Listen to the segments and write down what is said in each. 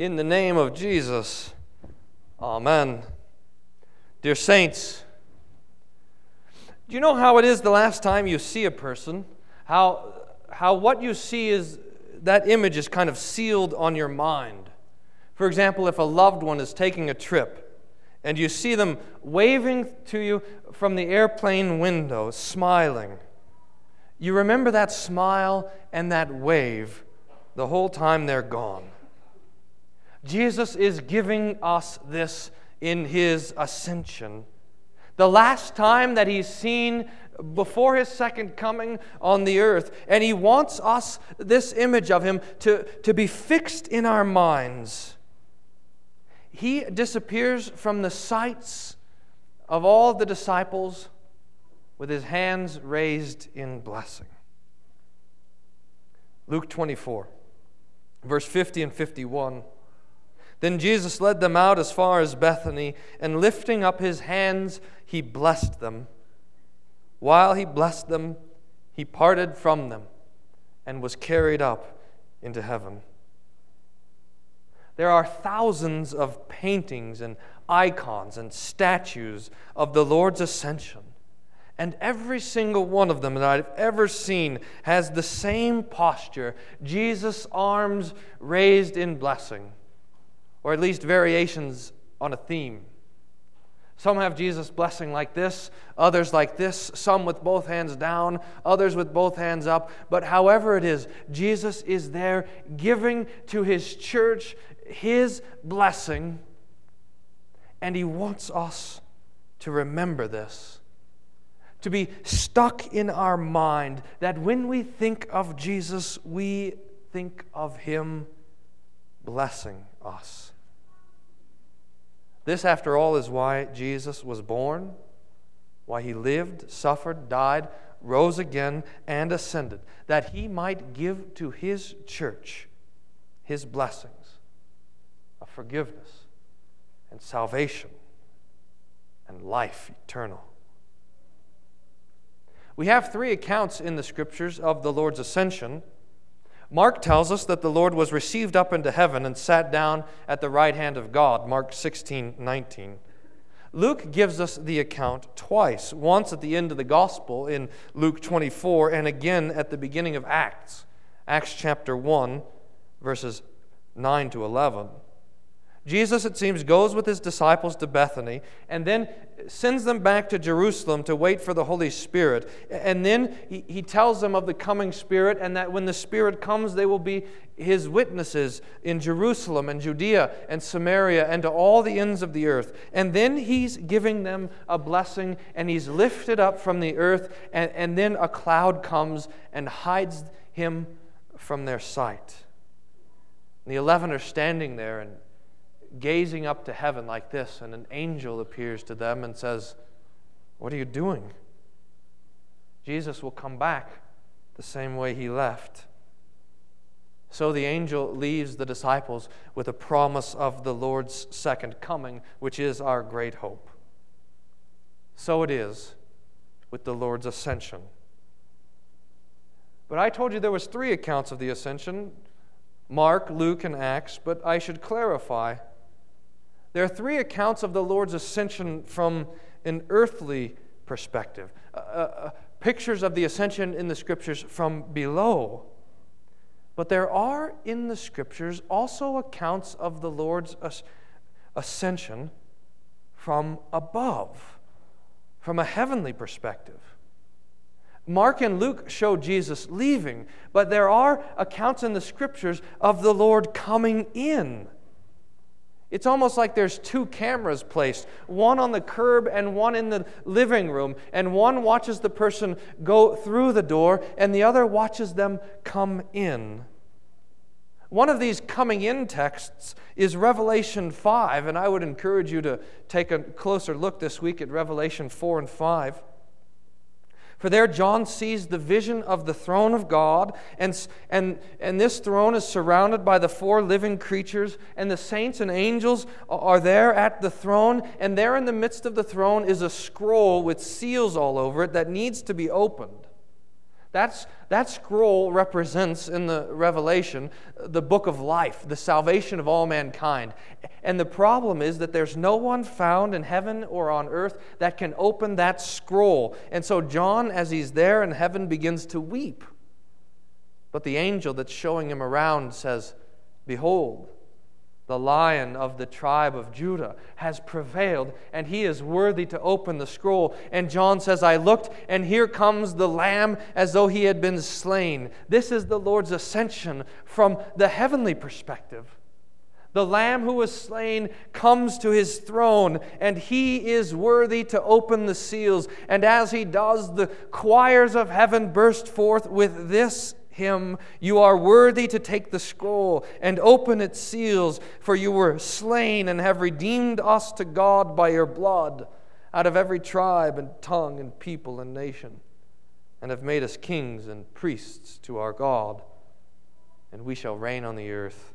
In the name of Jesus, amen. Dear saints, do you know how it is the last time you see a person? How what you see is, that image is kind of sealed on your mind. For example, if a loved one is taking a trip and you see them waving to you from the airplane window, smiling, you remember that smile and that wave the whole time they're gone. Jesus is giving us this in His ascension. The last time that He's seen before His second coming on the earth. And He wants us, this image of Him, to be fixed in our minds. He disappears from the sights of all the disciples with His hands raised in blessing. Luke 24, verse 50 and 51. Then Jesus led them out as far as Bethany, and lifting up His hands, He blessed them. While He blessed them, He parted from them and was carried up into heaven. There are thousands of paintings and icons and statues of the Lord's ascension. And every single one of them that I've ever seen has the same posture, Jesus' arms raised in blessing. Or at least variations on a theme. Some have Jesus' blessing like this, others like this, some with both hands down, others with both hands up. But however it is, Jesus is there giving to His church His blessing, and He wants us to remember this, to be stuck in our mind, that when we think of Jesus, we think of Him blessing us. This, after all, is why Jesus was born, why He lived, suffered, died, rose again, and ascended, that He might give to His church His blessings of forgiveness and salvation and life eternal. We have 3 accounts in the Scriptures of the Lord's ascension. Mark tells us that the Lord was received up into heaven and sat down at the right hand of God, Mark 16:19. Luke gives us the account twice, once at the end of the Gospel in Luke 24, and again at the beginning of Acts, Acts chapter 1, verses 9 to 11. Jesus, it seems, goes with His disciples to Bethany and then sends them back to Jerusalem to wait for the Holy Spirit. And then He tells them of the coming Spirit, and that when the Spirit comes, they will be His witnesses in Jerusalem and Judea and Samaria and to all the ends of the earth. And then He's giving them a blessing, and He's lifted up from the earth, and then a cloud comes and hides Him from their sight. And the 11 are standing there and gazing up to heaven like this, and an angel appears to them and says, "What are you doing?" Jesus will come back the same way He left. So the angel leaves the disciples with a promise of the Lord's second coming, which is our great hope. So it is with the Lord's ascension. But I told you there was 3 accounts of the ascension, Mark, Luke, and Acts, but I should clarify. There are 3 accounts of the Lord's ascension from an earthly perspective. Pictures of the ascension in the Scriptures from below. But there are in the Scriptures also accounts of the Lord's ascension from above, from a heavenly perspective. Mark and Luke show Jesus leaving, but there are accounts in the Scriptures of the Lord coming in. It's almost like there's 2 cameras placed, one on the curb and one in the living room, and one watches the person go through the door, and the other watches them come in. One of these coming in texts is Revelation 5, and I would encourage you to take a closer look this week at Revelation 4 and 5. For there John sees the vision of the throne of God, and this throne is surrounded by the 4 living creatures, and the saints and angels are there at the throne, and there in the midst of the throne is a scroll with seals all over it that needs to be opened. That scroll represents, in the Revelation, the book of life, the salvation of all mankind. And the problem is that there's no one found in heaven or on earth that can open that scroll. And so John, as he's there in heaven, begins to weep. But the angel that's showing him around says, "Behold, the Lion of the tribe of Judah has prevailed, and he is worthy to open the scroll." And John says, "I looked, and here comes the Lamb as though he had been slain." This is the Lord's ascension from the heavenly perspective. The Lamb who was slain comes to his throne, and he is worthy to open the seals. And as he does, the choirs of heaven burst forth with this hymn: "You are worthy to take the scroll and open its seals, for you were slain and have redeemed us to God by your blood out of every tribe and tongue and people and nation, and have made us kings and priests to our God, and we shall reign on the earth."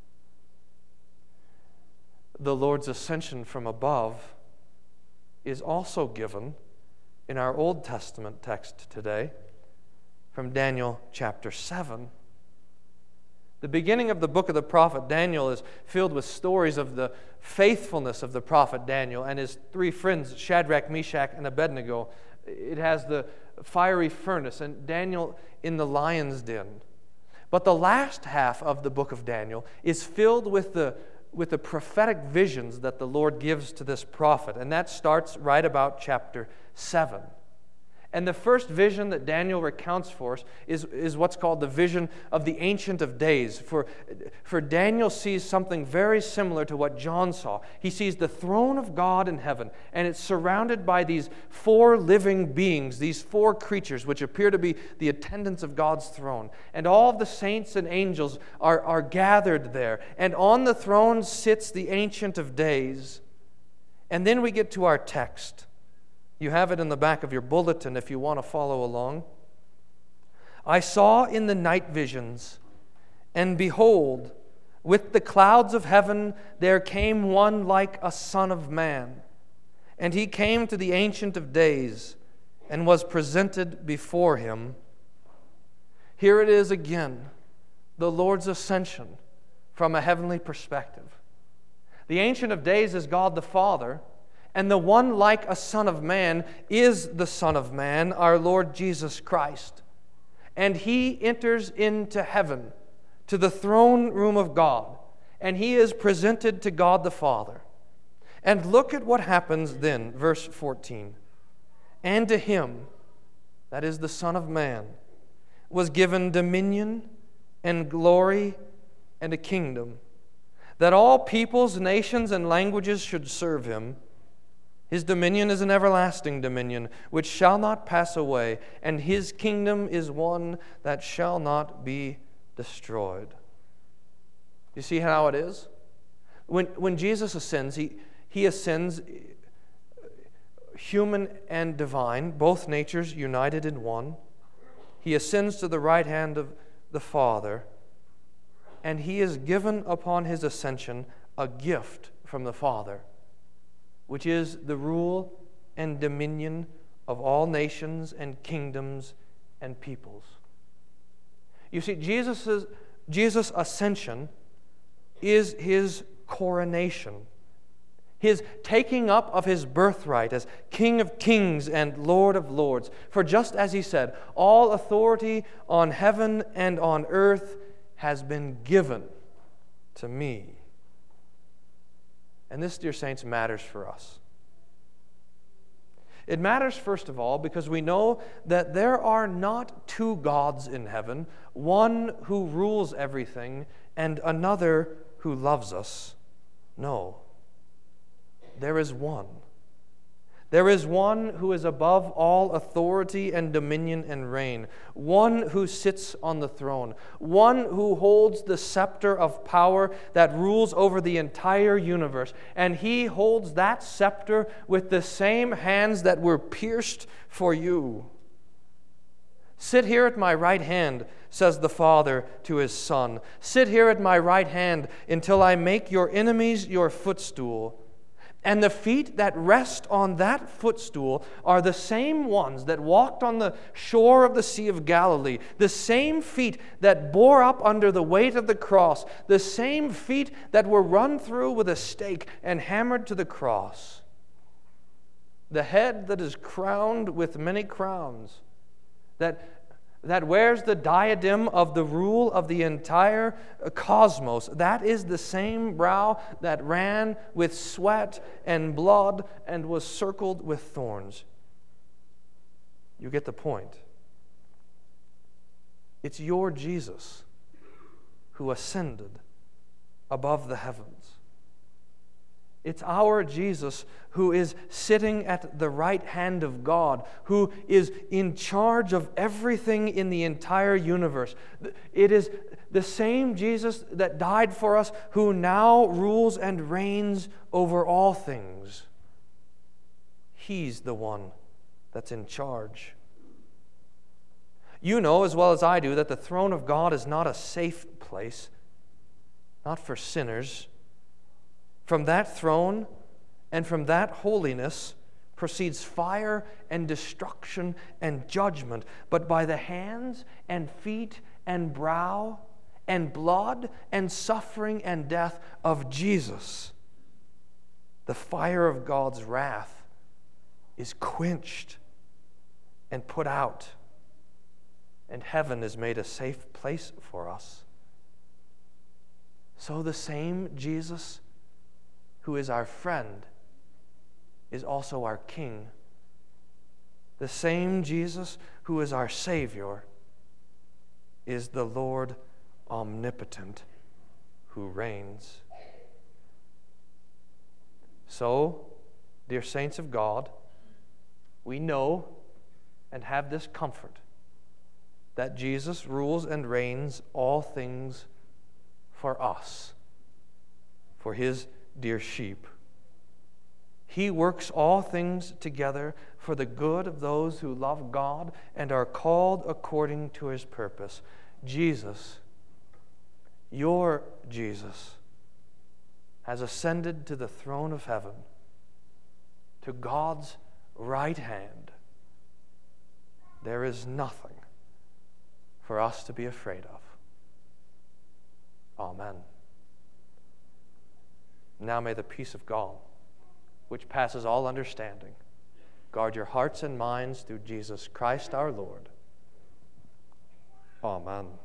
The Lord's ascension from above is also given in our Old Testament text today, from Daniel chapter 7. The beginning of the book of the prophet Daniel is filled with stories of the faithfulness of the prophet Daniel and his three friends, Shadrach, Meshach, and Abednego. It has the fiery furnace and Daniel in the lion's den. But the last half of the book of Daniel is filled with the prophetic visions that the Lord gives to this prophet, and that starts right about chapter 7. And the first vision that Daniel recounts for us is what's called the vision of the Ancient of Days. For Daniel sees something very similar to what John saw. He sees the throne of God in heaven, and it's surrounded by these four living beings, these four creatures, which appear to be the attendants of God's throne. And all of the saints and angels are gathered there. And on the throne sits the Ancient of Days. And then we get to our text. You have it in the back of your bulletin if you want to follow along. "I saw in the night visions, and behold, with the clouds of heaven there came one like a son of man. And he came to the Ancient of Days, and was presented before him." Here it is again, the Lord's ascension from a heavenly perspective. The Ancient of Days is God the Father, and the one like a Son of Man is the Son of Man, our Lord Jesus Christ. And he enters into heaven, to the throne room of God, and he is presented to God the Father. And look at what happens then, verse 14. "And to him," that is the Son of Man, "was given dominion and glory and a kingdom, that all peoples, nations, and languages should serve him. His dominion is an everlasting dominion, which shall not pass away, and his kingdom is one that shall not be destroyed." You see how it is? When Jesus ascends, he ascends human and divine, both natures united in one. He ascends to the right hand of the Father, and he is given upon his ascension a gift from the Father, which is the rule and dominion of all nations and kingdoms and peoples. You see, Jesus' ascension is his coronation, his taking up of his birthright as King of kings and Lord of lords. For just as he said, "All authority on heaven and on earth has been given to me." And this, dear saints, matters for us. It matters, first of all, because we know that there are not two gods in heaven, one who rules everything and another who loves us. No, there is one. There is one who is above all authority and dominion and reign, one who sits on the throne, one who holds the scepter of power that rules over the entire universe. And he holds that scepter with the same hands that were pierced for you. "Sit here at my right hand," says the Father to his Son. "Sit here at my right hand until I make your enemies your footstool." And the feet that rest on that footstool are the same ones that walked on the shore of the Sea of Galilee, the same feet that bore up under the weight of the cross, the same feet that were run through with a stake and hammered to the cross. The head that is crowned with many crowns, that wears the diadem of the rule of the entire cosmos, that is the same brow that ran with sweat and blood and was circled with thorns. You get the point. It's your Jesus who ascended above the heavens. It's our Jesus who is sitting at the right hand of God, who is in charge of everything in the entire universe. It is the same Jesus that died for us who now rules and reigns over all things. He's the one that's in charge. You know as well as I do that the throne of God is not a safe place, not for sinners. From that throne and from that holiness proceeds fire and destruction and judgment. But by the hands and feet and brow and blood and suffering and death of Jesus, the fire of God's wrath is quenched and put out, and heaven is made a safe place for us. So the same Jesus who is our friend, is also our King. The same Jesus who is our Savior is the Lord omnipotent who reigns. So, dear saints of God, we know and have this comfort that Jesus rules and reigns all things for us, for His dear sheep. He works all things together for the good of those who love God and are called according to His purpose. Jesus, your Jesus, has ascended to the throne of heaven, to God's right hand. There is nothing for us to be afraid of. Amen. Now may the peace of God, which passes all understanding, guard your hearts and minds through Jesus Christ our Lord. Amen.